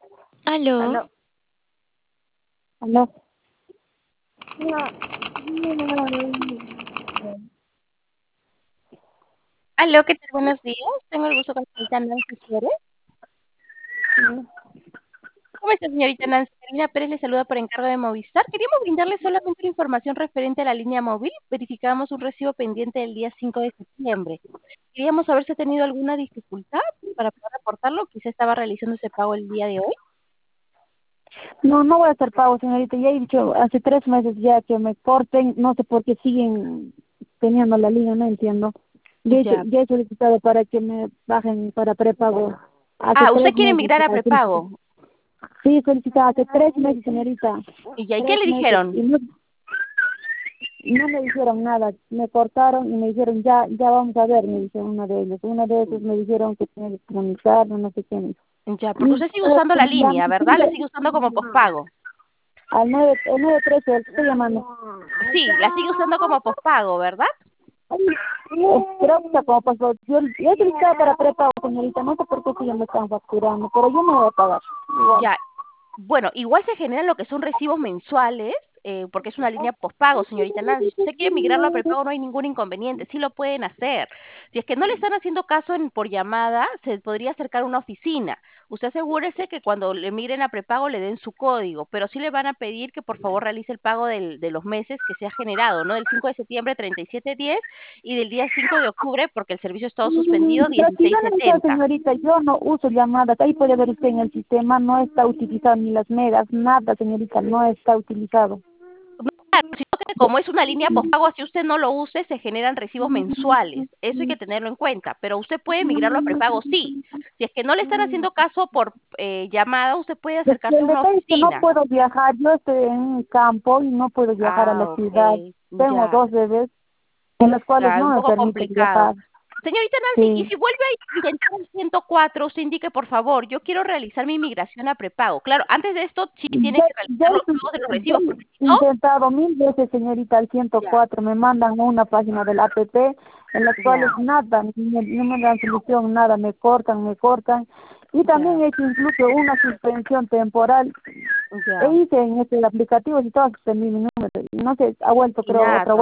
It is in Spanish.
Aló, Aló, aló. aló, ¿qué tal? Buenos días. Tengo el gusto con la señorita Nancy Pérez. ¿Cómo está, señorita Nancy? Karina Pérez le saluda por encargo de Movistar. Queríamos brindarle solamente la información referente a la línea móvil. Verificamos un recibo pendiente del día 5 de septiembre. Queríamos saber si ha tenido alguna dificultad para poder reportarlo. Quizá estaba realizando ese pago el día de hoy. No, no voy a hacer pago, señorita. Ya he dicho hace 3 meses ya que me corten. No sé por qué siguen teniendo la línea, no entiendo. Ya. Ya he solicitado para que me bajen para prepago. Hace Ah, ¿usted tres quiere meses migrar a ya solicité. prepago? Sí, solicitado hace 3 meses, señorita. ¿Y ya? ¿Y qué Tres le meses. dijeron? No me dijeron nada. Me cortaron y me dijeron, ya vamos a ver, me dice una de ellos. Una de ellos me dijeron que tenía que comunicar, no sé qué. Ya, porque Y usted sigue usando la línea, ¿verdad? Le sigue usando como pospago. al 913 estoy llamando. Sí, la sigue usando como pospago, ¿verdad? Creo que está como pasó. Yo utilizaba para prepago, señorita. No sé por qué si ya me están facturando, pero yo me voy a pagar. Igual. Ya. Bueno, igual se generan lo que son recibos mensuales, porque es una línea postpago, señorita Nancy. Si usted quiere migrarlo a prepago, no hay ningún inconveniente, sí lo pueden hacer. Si es que no le están haciendo caso por llamada, se podría acercar a una oficina. Usted asegúrese que cuando le migren a prepago le den su código, pero sí le van a pedir que por favor realice el pago de los meses que se ha generado, ¿no? Del 5 de septiembre 37.10 y del día 5 de octubre, porque el servicio ha estado suspendido Pero si yo no sé, 16.70. señorita, yo no uso llamadas. Ahí puede ver usted en el sistema, no está utilizado ni las megas, nada, señorita, no está utilizado. No, claro, sino que como es una línea postpago, así usted no lo use, se generan recibos mensuales. Eso hay que tenerlo en cuenta. Pero usted puede migrarlo a prepago, sí. Si es que no le están haciendo caso por llamada, usted puede Es que acercarse a el una detalle es que no oficina. puedo viajar. Yo estoy en un campo y no puedo viajar a la Ah, ok. ciudad. Tengo Ya, 2 bebés en los cuales ya, es no un me poco permiten complicado. viajar. Señorita Nancy, y Sí. si vuelve a intentar el 104, usted indique, por favor, yo quiero realizar mi migración a prepago. Claro, antes de esto sí tiene Ya, que ya realizar los pagos de los ya recibos, porque si he no, intentado 1000 veces, señorita, al ya, 104. Me mandan a una página del APP en las cuales ya, nada, no me dan solución, nada, me cortan, me cortan. Y también ya, he hecho incluso una suspensión temporal. E ya. hice en este aplicativo y todo suspendí mi número. Y no sé, ha vuelto, Y creo, otra nada,